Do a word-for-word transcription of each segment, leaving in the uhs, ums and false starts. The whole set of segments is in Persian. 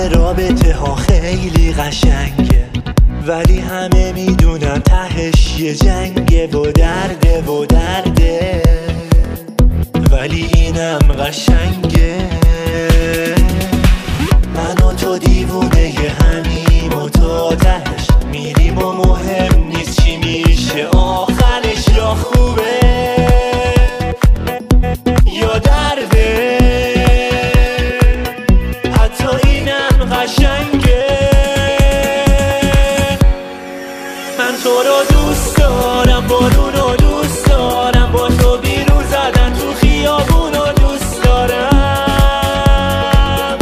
رابطه ها خیلی قشنگه، ولی همه میدونن تهش یه جنگه و درده و درده، ولی اینم قشنگه. من و تو دیوونه ی همیم و تا تهش میریم و مهم نیست چی میشه آخرش، یا خوبه یا درده، حتی اینم قشنگه. من تو رو دوست دارم، بارون رو دوست دارم، با تو بیرون زدن تو خیابون رو دوست دارم،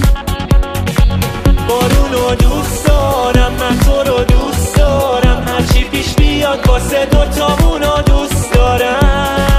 بارون رو دوست دارم، من تو رو دوست دارم، هرچی پیش بیاد واسه دوتامون رو دوست دارم.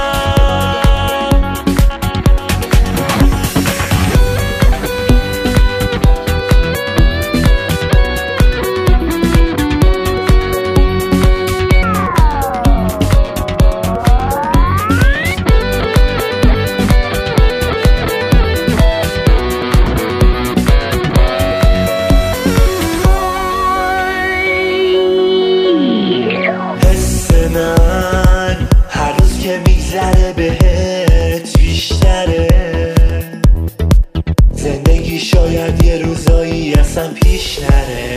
هر روز که میگذره بهت بیشتره، زندگی شاید یه روزایی اصلا پیش نره،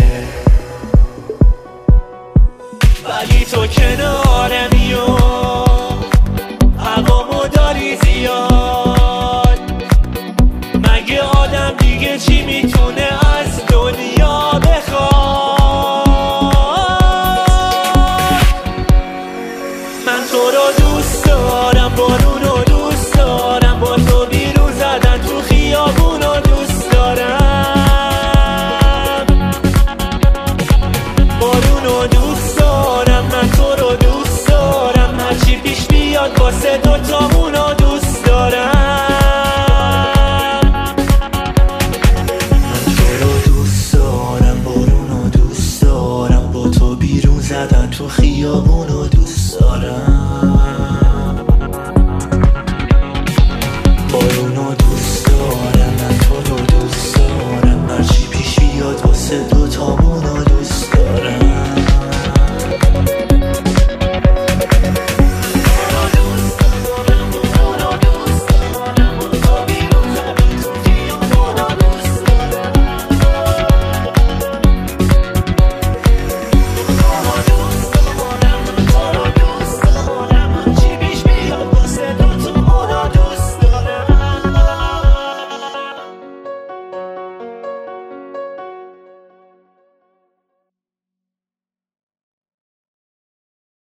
ولی تو کنارمی و هوامو داری زیاد، مگه آدم دیگه چی میتونه